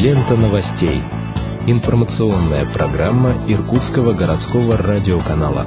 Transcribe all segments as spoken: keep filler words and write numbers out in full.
Лента новостей. Информационная программа Иркутского городского радиоканала.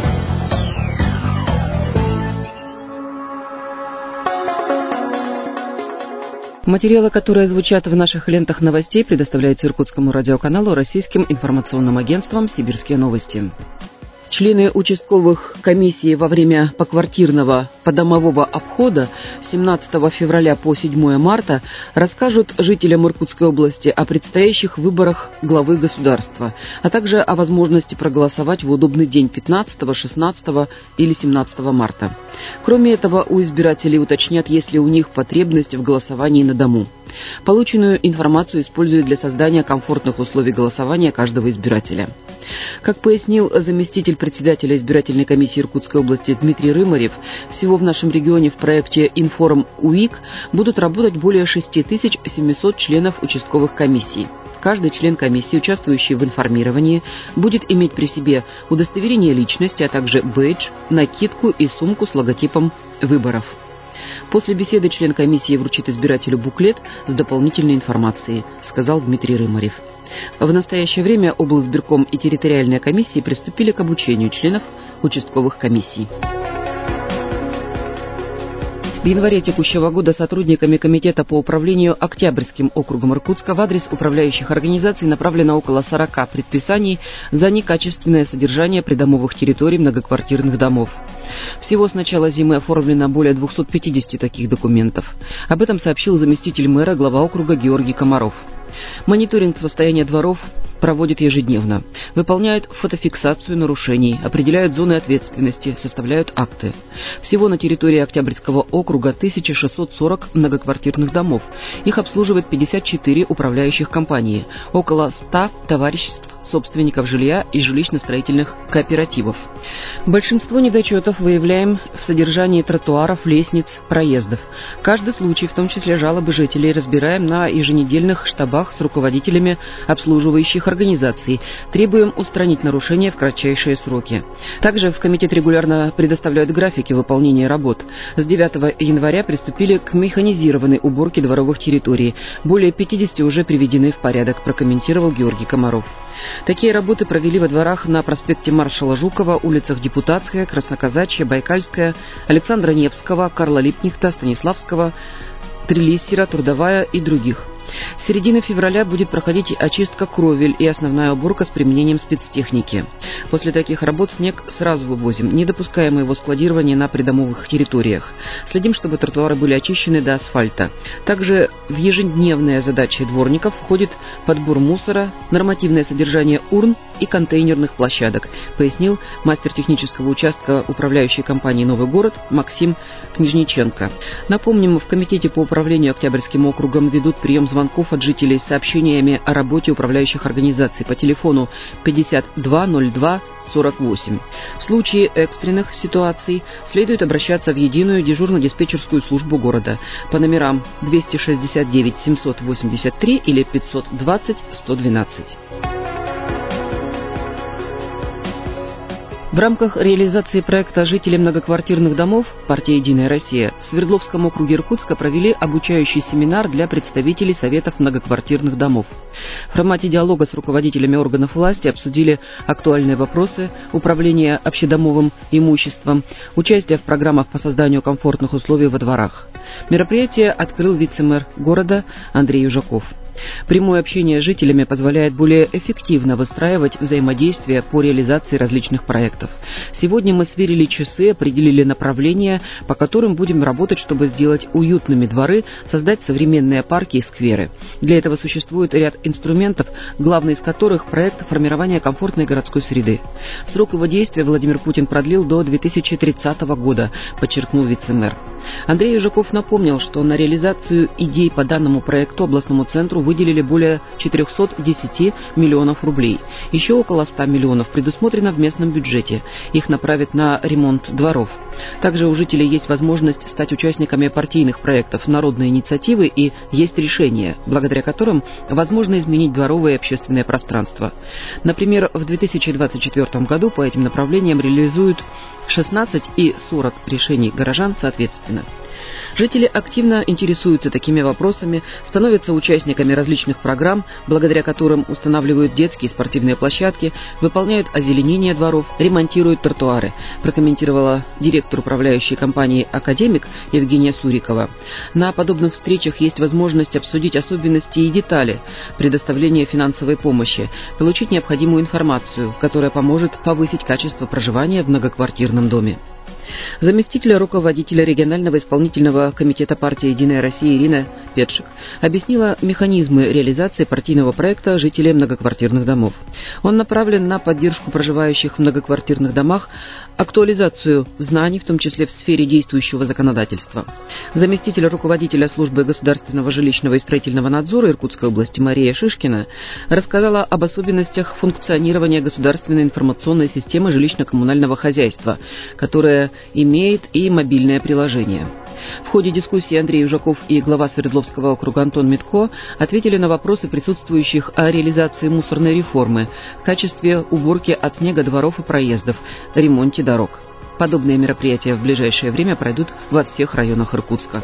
Материалы, которые звучат в наших лентах новостей, предоставляются Иркутскому радиоканалу российским информационным агентством «Сибирские новости». Члены участковых комиссий во время поквартирного подомового обхода с семнадцатого февраля по седьмое марта расскажут жителям Иркутской области о предстоящих выборах главы государства, а также о возможности проголосовать в удобный день пятнадцатого, шестнадцатого или семнадцатого марта. Кроме этого, у избирателей уточнят, есть ли у них потребность в голосовании на дому. Полученную информацию используют для создания комфортных условий голосования каждого избирателя. Как пояснил заместитель председателя избирательной комиссии Иркутской области Дмитрий Рымарев, всего в нашем регионе в проекте «Информ УИК» будут работать более шесть тысяч семьсот членов участковых комиссий. Каждый член комиссии, участвующий в информировании, будет иметь при себе удостоверение личности, а также бейдж, накидку и сумку с логотипом выборов. После беседы член комиссии вручит избирателю буклет с дополнительной информацией, сказал Дмитрий Рымарев. В настоящее время облсбирком и территориальные комиссии приступили к обучению членов участковых комиссий. В январе текущего года сотрудниками Комитета по управлению Октябрьским округом Иркутска в адрес управляющих организаций направлено около сорока предписаний за некачественное содержание придомовых территорий многоквартирных домов. Всего с начала зимы оформлено более двухсот пятидесяти таких документов. Об этом сообщил заместитель мэра, глава округа Георгий Комаров. Мониторинг состояния дворов проводят ежедневно, выполняют фотофиксацию нарушений, определяют зоны ответственности, составляют акты. Всего на территории Октябрьского округа тысяча шестьсот сорок многоквартирных домов. Их обслуживает пятьдесят четыре управляющих компании, около ста товариществ собственников жилья и жилищно-строительных кооперативов. Большинство недочетов выявляем в содержании тротуаров, лестниц, проездов. Каждый случай, в том числе жалобы жителей, разбираем на еженедельных штабах с руководителями обслуживающих организаций. Требуем устранить нарушения в кратчайшие сроки. Также в комитет регулярно предоставляют графики выполнения работ. С девятого января приступили к механизированной уборке дворовых территорий. Более пятидесяти уже приведены в порядок, прокомментировал Георгий Комаров. Такие работы провели во дворах на проспекте Маршала Жукова, улицах Депутатская, Красноказачья, Байкальская, Александра Невского, Карла Липкнехта, Станиславского, Трилиссера, Трудовая и других. С середины февраля будет проходить очистка кровель и основная уборка с применением спецтехники. После таких работ снег сразу вывозим, не допускаем его складирования на придомовых территориях. Следим, чтобы тротуары были очищены до асфальта. Также в ежедневные задачи дворников входит подбор мусора, нормативное содержание урн и контейнерных площадок, пояснил мастер технического участка управляющей компании «Новый город» Максим Книжниченко. Напомним, в Комитете по управлению Октябрьским округом ведут прием звонков от жителей с сообщениями о работе управляющих организаций по телефону пятьдесят два ноль два сорок восемь. В случае экстренных ситуаций следует обращаться в единую дежурно-диспетчерскую службу города по номерам двести шестьдесят девять семьсот восемьдесят три или пятьсот двадцать сто двенадцать. В рамках реализации проекта «Жители многоквартирных домов» партия «Единая Россия» в Свердловском округе Иркутска провели обучающий семинар для представителей советов многоквартирных домов. В формате диалога с руководителями органов власти обсудили актуальные вопросы управления общедомовым имуществом, участие в программах по созданию комфортных условий во дворах. Мероприятие открыл вице-мэр города Андрей Южаков. Прямое общение с жителями позволяет более эффективно выстраивать взаимодействие по реализации различных проектов. Сегодня мы сверили часы, определили направления, по которым будем работать, чтобы сделать уютными дворы, создать современные парки и скверы. Для этого существует ряд инструментов, главный из которых – проект формирования комфортной городской среды. Срок его действия Владимир Путин продлил до две тысячи тридцатого года, подчеркнул вице-мэр. Андрей Южаков напомнил, что на реализацию идей по данному проекту областному центру выделили более четырехсот десяти миллионов рублей. Еще около ста миллионов предусмотрено в местном бюджете. Их направят на ремонт дворов. Также у жителей есть возможность стать участниками партийных проектов, народной инициативы и есть решения, благодаря которым возможно изменить дворовое и общественное пространство. Например, в две тысячи двадцать четвёртом году по этим направлениям реализуют шестнадцать и сорок решений горожан соответственно. Жители активно интересуются такими вопросами, становятся участниками различных программ, благодаря которым устанавливают детские и спортивные площадки, выполняют озеленение дворов, ремонтируют тротуары, прокомментировала директор управляющей компании «Академик» Евгения Сурикова. На подобных встречах есть возможность обсудить особенности и детали предоставления финансовой помощи, получить необходимую информацию, которая поможет повысить качество проживания в многоквартирном доме. Заместитель руководителя регионального исполнительного комитета партии «Единая Россия» Ирина Петшик объяснила механизмы реализации партийного проекта «Жители многоквартирных домов». Он направлен на поддержку проживающих в многоквартирных домах, актуализацию знаний, в том числе в сфере действующего законодательства. Заместитель руководителя службы государственного жилищного и строительного надзора Иркутской области Мария Шишкина рассказала об особенностях функционирования государственной информационной системы жилищно-коммунального хозяйства, которая имеет и мобильное приложение. В ходе дискуссии Андрей Ужаков и глава Свердловского округа Антон Митко ответили на вопросы присутствующих о реализации мусорной реформы, качестве уборки от снега дворов и проездов, ремонте дорог. Подобные мероприятия в ближайшее время пройдут во всех районах Иркутска.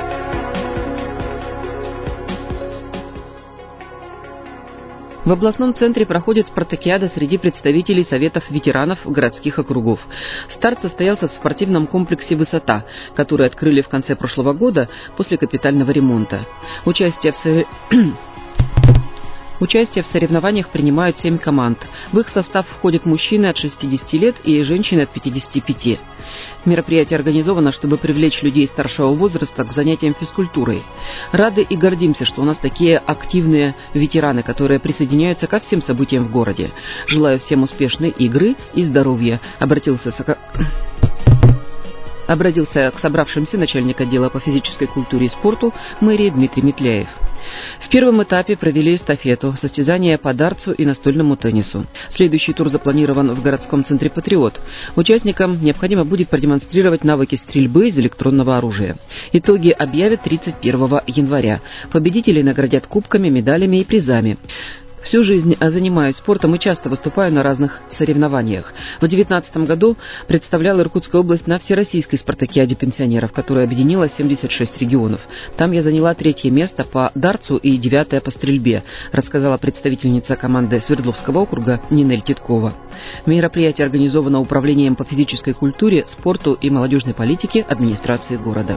В областном центре проходит спартакиада среди представителей советов ветеранов городских округов. Старт состоялся в спортивном комплексе «Высота», который открыли в конце прошлого года после капитального ремонта. Участие в со... Участие в соревнованиях принимают семь команд. В их состав входят мужчины от шестидесяти лет и женщины от пятидесяти пяти. Мероприятие организовано, чтобы привлечь людей старшего возраста к занятиям физкультурой. Рады и гордимся, что у нас такие активные ветераны, которые присоединяются ко всем событиям в городе. Желаю всем успешной игры и здоровья, обратился Сока... Обратился к собравшимся начальник отдела по физической культуре и спорту мэрии Дмитрий Метляев. В первом этапе провели эстафету, состязания по дартсу и настольному теннису. Следующий тур запланирован в городском центре «Патриот». Участникам необходимо будет продемонстрировать навыки стрельбы из электронного оружия. Итоги объявят тридцать первого января. Победителей наградят кубками, медалями и призами. Всю жизнь занимаюсь спортом и часто выступаю на разных соревнованиях. В две тысячи девятнадцатом году представлял Иркутскую область на Всероссийской спартакиаде пенсионеров, которая объединила семьдесят шесть регионов. Там я заняла третье место по дартсу и девятое по стрельбе, рассказала представительница команды Свердловского округа Нинель Титкова. Мероприятие организовано Управлением по физической культуре, спорту и молодежной политике администрации города.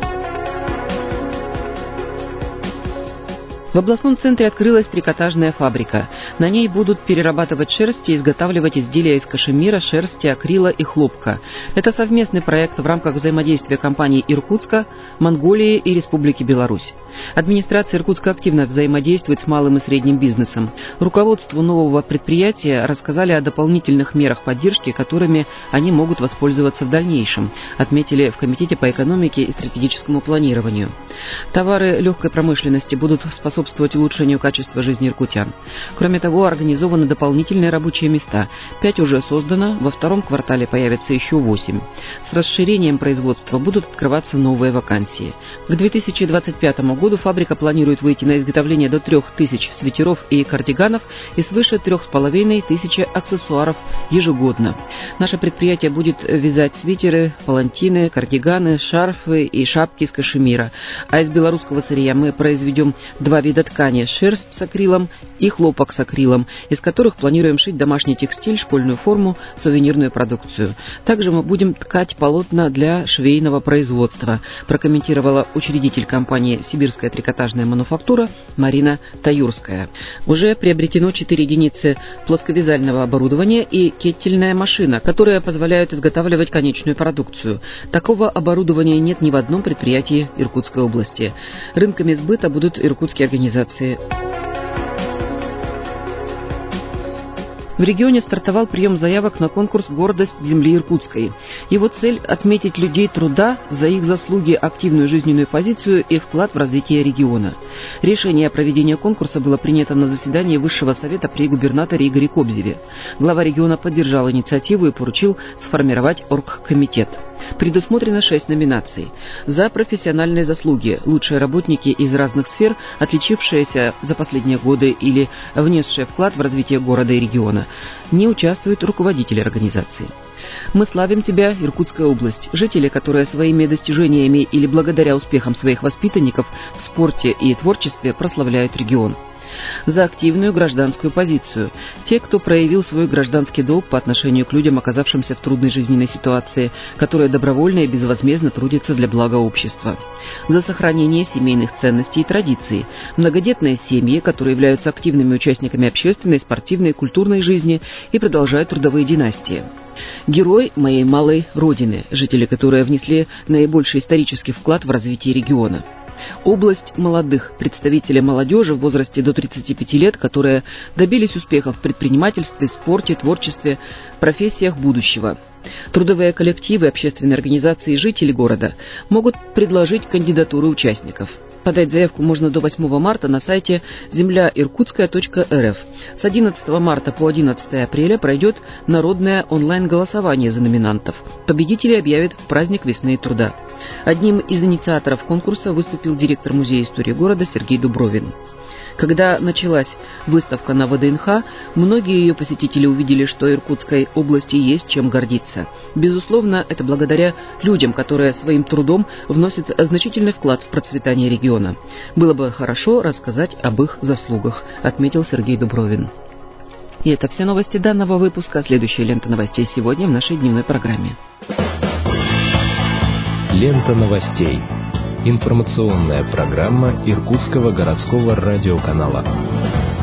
В областном центре открылась трикотажная фабрика. На ней будут перерабатывать шерсть и изготавливать изделия из кашемира, шерсти, акрила и хлопка. Это совместный проект в рамках взаимодействия компаний Иркутска, Монголии и Республики Беларусь. Администрация Иркутска активно взаимодействует с малым и средним бизнесом. Руководству нового предприятия рассказали о дополнительных мерах поддержки, которыми они могут воспользоваться в дальнейшем, отметили в Комитете по экономике и стратегическому планированию. Товары легкой промышленности будут способствовать улучшению качества жизни иркутян. Кроме того, организованы дополнительные рабочие места. Пять уже создано, во втором квартале появится еще восемь. С расширением производства будут открываться новые вакансии. К две тысячи двадцать пятому году фабрика планирует выйти на изготовление до трех тысяч свитеров и кардиганов и свыше трех с половиной тысячи аксессуаров ежегодно. Наше предприятие будет вязать свитеры, палантины, кардиганы, шарфы и шапки из кашемира. А из белорусского сырья мы произведем два вида ткани: шерсть с акрилом и хлопок с акрилом, из которых планируем шить домашний текстиль, школьную форму, сувенирную продукцию. Также мы будем ткать полотна для швейного производства, прокомментировала учредитель компании «Сибирская трикотажная мануфактура» Марина Таюрская. Уже приобретено четыре единицы плосковязального оборудования и кетельная машина, которые позволяют изготавливать конечную продукцию. Такого оборудования нет ни в одном предприятии Иркутской области. Рынками сбыта будут иркутские организации. В регионе стартовал прием заявок на конкурс «Гордость земли Иркутской». Его цель – отметить людей труда за их заслуги, активную жизненную позицию и вклад в развитие региона. Решение о проведении конкурса было принято на заседании Высшего совета при губернаторе Игоре Кобзеве. Глава региона поддержал инициативу и поручил сформировать оргкомитет. Предусмотрено шесть номинаций. За профессиональные заслуги, лучшие работники из разных сфер, отличившиеся за последние годы или внесшие вклад в развитие города и региона. Не участвуют руководители организации. Мы славим тебя, Иркутская область. Жители, которые своими достижениями или благодаря успехам своих воспитанников в спорте и творчестве прославляют регион. За активную гражданскую позицию. Те, кто проявил свой гражданский долг по отношению к людям, оказавшимся в трудной жизненной ситуации, которые добровольно и безвозмездно трудятся для блага общества. За сохранение семейных ценностей и традиций. Многодетные семьи, которые являются активными участниками общественной, спортивной и культурной жизни и продолжают трудовые династии. Герой моей малой родины, жители, которые внесли наибольший исторический вклад в развитие региона. Область молодых, представители молодежи в возрасте до тридцати пяти лет, которые добились успехов в предпринимательстве, спорте, творчестве, профессиях будущего. Трудовые коллективы, общественные организации и жители города могут предложить кандидатуры участников. Подать заявку можно до восьмого марта на сайте земля иркутская точка эр эф. С одиннадцатого марта по одиннадцатое апреля пройдет народное онлайн-голосование за номинантов. Победителей объявят в праздник весны и труда. Одним из инициаторов конкурса выступил директор Музея истории города Сергей Дубровин. Когда началась выставка на вэ дэ эн ха, многие ее посетители увидели, что Иркутской области есть чем гордиться. Безусловно, это благодаря людям, которые своим трудом вносят значительный вклад в процветание региона. Было бы хорошо рассказать об их заслугах, отметил Сергей Дубровин. И это все новости данного выпуска. Следующая лента новостей сегодня в нашей дневной программе. Лента новостей. Информационная программа Иркутского городского радиоканала.